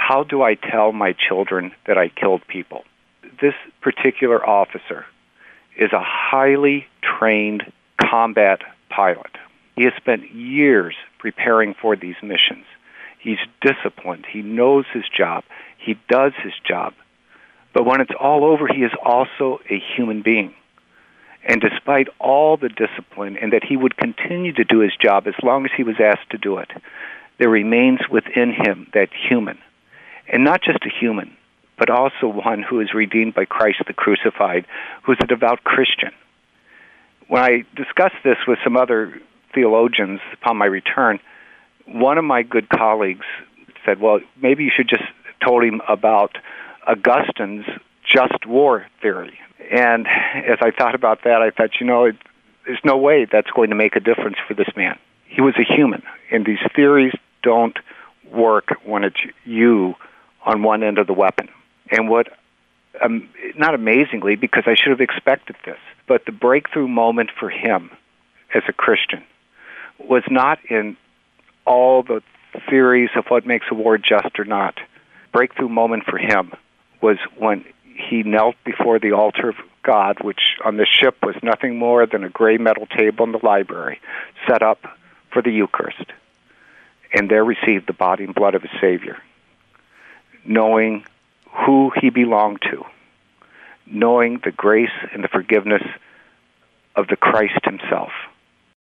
how do I tell my children that I killed people? This particular officer is a highly trained combat pilot. He has spent years preparing for these missions. He's disciplined. He knows his job. He does his job. But when it's all over, he is also a human being. And despite all the discipline and that he would continue to do his job as long as he was asked to do it, there remains within him that human. And not just a human, but also one who is redeemed by Christ the crucified, who is a devout Christian. When I discussed this with some other theologians upon my return, one of my good colleagues said, well, maybe you should just told him about Augustine's just war theory. And as I thought about that, I thought, there's no way that's going to make a difference for this man. He was a human, and these theories don't work when it's you on one end of the weapon. And what, not amazingly, because I should have expected this, but the breakthrough moment for him as a Christian was not in all the theories of what makes a war just or not. Breakthrough moment for him was when he knelt before the altar of God, which on the ship was nothing more than a gray metal table in the library, set up for the Eucharist, and there received the body and blood of his Savior, knowing who he belonged to, knowing the grace and the forgiveness of the Christ himself.